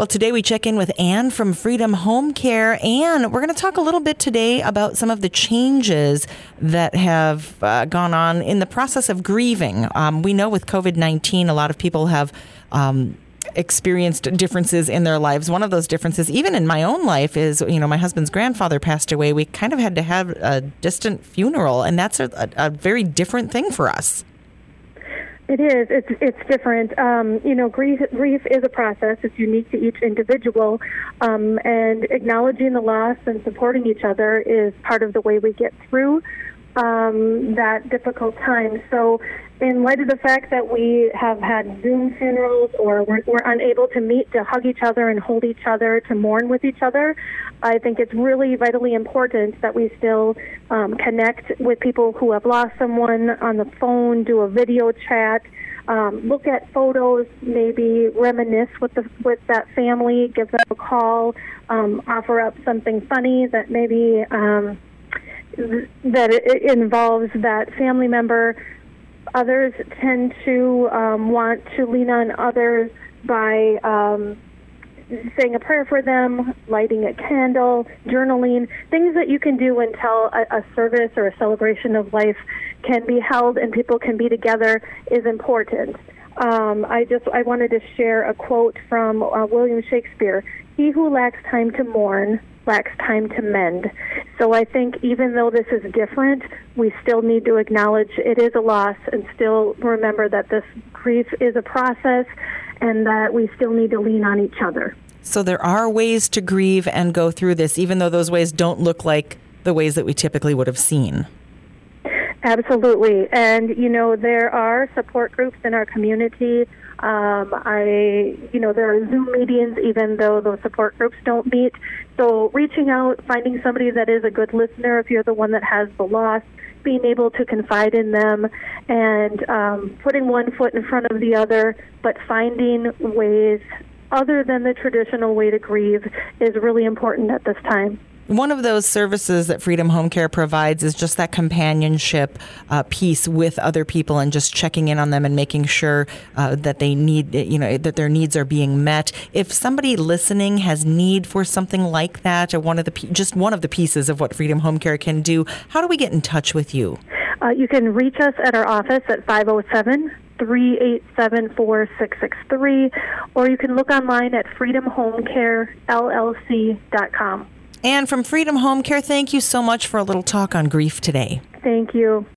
Well, today we check in with Anne from Freedom Home Care. Anne, we're going to talk a little bit today about some of the changes that have gone on in the process of grieving. We know with COVID-19, a lot of people have experienced differences in their lives. One of those differences, even in my own life, is, my husband's grandfather passed away. We kind of had to have a distant funeral, and that's a very different thing for us. It is. It's different. Grief is a process. It's unique to each individual, and acknowledging the loss and supporting each other is part of the way we get through that difficult time. So in light of the fact that we have had Zoom funerals, or we're unable to meet to hug each other and hold each other, to mourn with each other, I think it's really vitally important that we still connect with people who have lost someone on the phone, do a video chat, look at photos, maybe reminisce with that family, give them a call, offer up something funny that maybe that it involves that family member. Others tend to want to lean on others by saying a prayer for them, lighting a candle, journaling, things that you can do until a service or a celebration of life can be held and people can be together is important. I wanted to share a quote from William Shakespeare: "He who lacks time to mourn lacks time to mend." So I think even though this is different, we still need to acknowledge it is a loss and still remember that this grief is a process and that we still need to lean on each other. So there are ways to grieve and go through this, even though those ways don't look like the ways that we typically would have seen. Absolutely. And, there are support groups in our community. There are Zoom meetings, even though those support groups don't meet. So reaching out, finding somebody that is a good listener if you're the one that has the loss, being able to confide in them, and putting one foot in front of the other, but finding ways other than the traditional way to grieve is really important at this time. One of those services that Freedom Home Care provides is just that companionship piece with other people and just checking in on them and making sure that they need, that their needs are being met. If somebody listening has need for something like that, or one of the pieces of what Freedom Home Care can do, how do we get in touch with you? You can reach us at our office at 507-387-4663, or you can look online at freedomhomecarellc.com. And from Freedom Home Care, thank you so much for a little talk on grief today. Thank you.